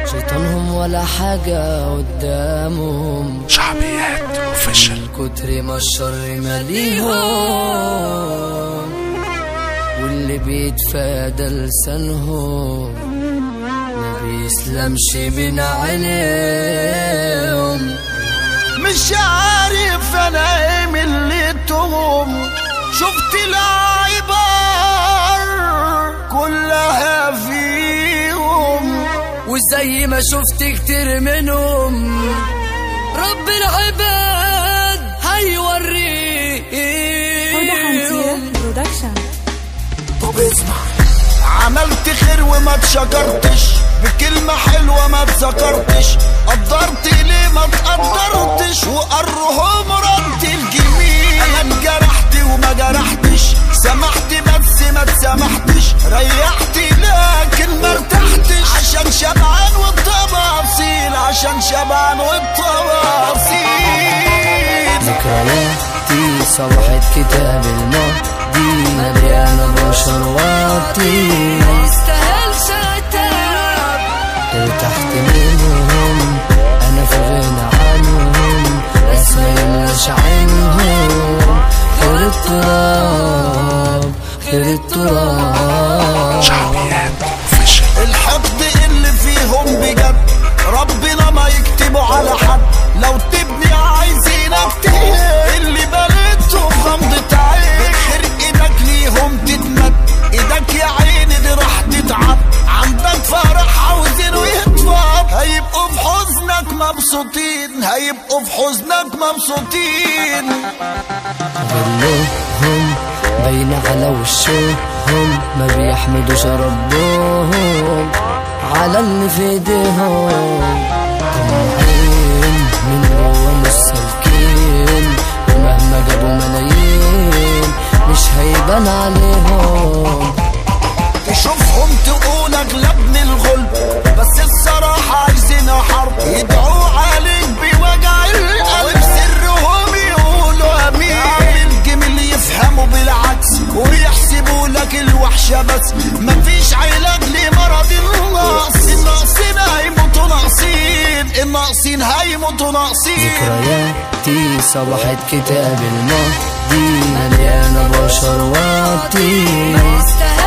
شيطانهم ولا حاجة قدامهم، شعبيات اوفيشال. من كتر ما الشر ماليهم، واللي بيتفادى لسانهم ما بيسلمش من عينيهم. مش عارف انا ايه ملتهم، شفت العبر كلها فيهم، وزي ما شفت كتير منهم رب العباد هيوريهم. طب اسمع، عملت خير وما اتشكرتش، بكلمة حلوة ما اتذكرتش، قدرت ليه ما تقدرتش، وقرهم رد الجميل. انا انجرحت وما جرحتش، سمحت بس ما تسامحتش، ريحت لكن ما ارتحتش، عشان شبعان والتفاصيل، عشان شبعان والتفاصيل. ذكرياتي صفحة كتاب الماضي، مليانة بشر واطي ما يستاهلش عتاب. ارتحت منهم انا في غنى عنهم، بس ما يملاش عينهم غير التراب، غير التراب. شعبيات اوفيشال. الحقد اللي فيهم بجد ربنا ما يكتبه على حد، لو تبني عايزينك تهد، اللي بلدته غمضة عين، خير ايدك ليهم تتمد، ايدك يا عيني دي راح تتعب، عندك فرح عاوزينه يتفض، هيبقوا في حزنك مبسوطين، هيبقوا في حزنك مبسوطين. غلهم باين على وشهم، ما بيحمدوش ربهم على اللي في ايديهم، طمعين من جوا مش سالكين، ومهما جابوا ملايين مش هيبان عليهم. تشوفهم تقول اغلبني الغلب، بس الصراحة عايزين حرب، يدعوا عليك بوجع القلب، سرهم يقولوا امين، الجميل يفهموا بالعكس ويحسبوا لك الوحشة بس، مفيش علاج لمرض النقص، الناقصين هيموتوا ناقصين، الناقصين هيموتوا ناقصين. ذكرياتي صبحت كتاب الماضي، مليانة بشر واطي